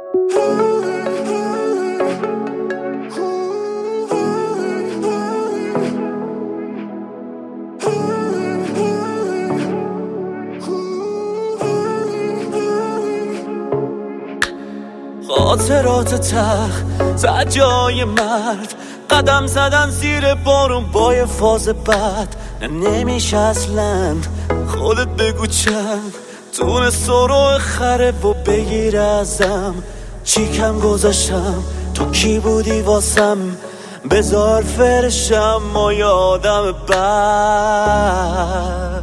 خاطرات تخ زد جای مرد، قدم زدن زیر بارون با یه فاز بد. نمیشه اصلا خودت بگو چند تونه سرو خره و بگیر ازم. چی کم گذاشتم تو کی بودی واسم، بذار فرشم ما یادم بد.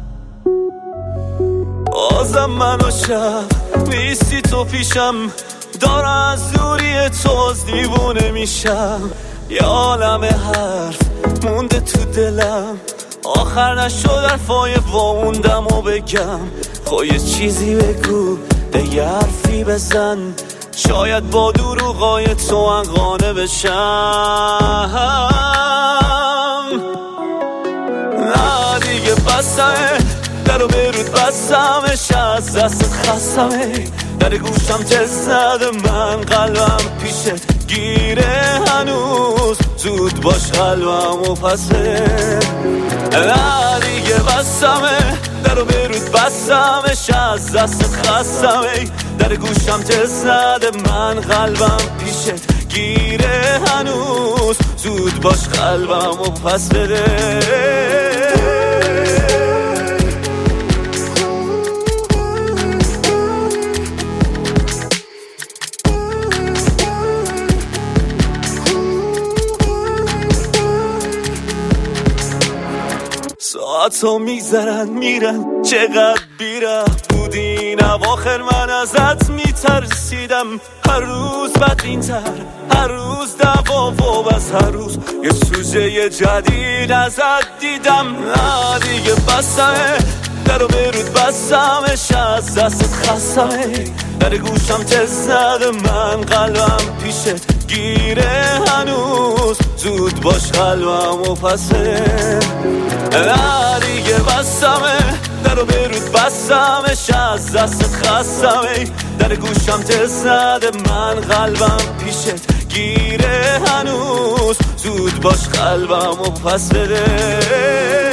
بازم من و شب نیستی تو پیشم، دارم از دوری تو از دیوونه میشم. یه عالم حرف مونده تو دلم، آخر نشد حرفای واوندم و بگم. خب یه چیزی بگو دیگه حرفی بزن، شاید با دروغای تو انقانه بشم. نه دیگه بسمه درو برود بستمش، از دستت خستمه. در گوشم تز زده من قلبم پیشت گیره هنوز، زود باش قلبم و پسه. نه دیگه بستمه درو برود بستمش، از دستت خستمه. در گوشم تز زده من قلبم پیشت گیره هنوز، زود باش قلبم و پس بده. ساعتو میگذرن میرن چقدر بیره بودی این اواخر، من ازت میترسیدم. هر روز بدتر، هر روز دوا و بس هر روز یه سوژه جدید ازت دیدم. نه دیگه بستمه درو برود بستمش، از دستت خستمه. در گوشم تز زده من قلبم پیشت گیره هنوز، زود باش قلبم و پسه. نه دیگه بستمه درو برود بستمش، از دستت خستمه. در گوشم تز زده من قلبم پیشت گیره هنوز، زود باش قلبم و پس بده.